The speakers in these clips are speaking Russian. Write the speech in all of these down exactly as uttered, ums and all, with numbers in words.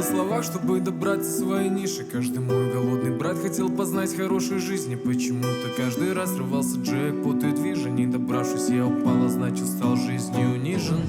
словах, чтобы добраться своей ниши. Каждый мой голодный брат хотел познать хорошей жизни. Почему-то каждый раз рвался джекпот и движен. Не добравшись, я упал, а значит стал жизнью унижен.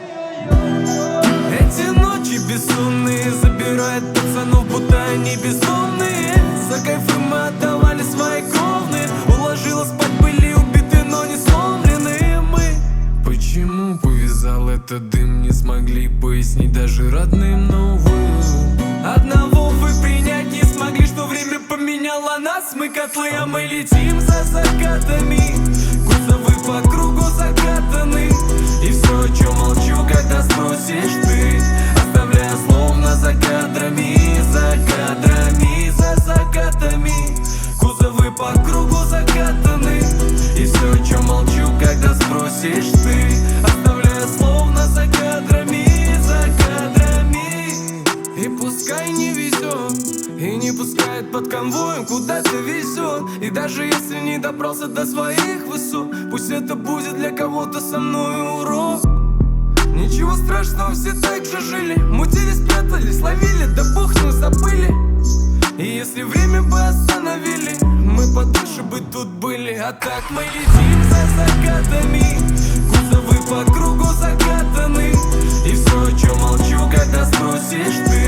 Эти ночи бессонные забирают пацанов, будто они безумные. За кайфы мы отдавали свои кровные. Уложила спать, были убиты, но не сломленные мы. Почему повязал этот дым, не смогли пояснить даже родным, но увы. Одного вы принять не смогли, что время поменяло нас. Мы котлы, а мы летим за закатами. Кузовы по кругу закатаны. И все, о чем молчу, когда спросишь ты, оставляя словно за кадрами, за кадрами, за закатами. Кузовы по кругу закатаны. И все, о чем молчу, когда спросишь ты, оставляя словно за кадрами, за кадрами. И пускай не везет, и не пускает под конвоем, куда-то везет. И даже если не добрался до своих высот, пусть это будет для кого-то со мной урок. Ничего страшного, все так же жили. Мутились, прятались, ловили, да бог мы забыли. И если время бы остановили, мы подольше бы тут были. А так мы летим за закатами. Кузовы по кругу закатаны. И все, о чем молчу, когда спросишь ты,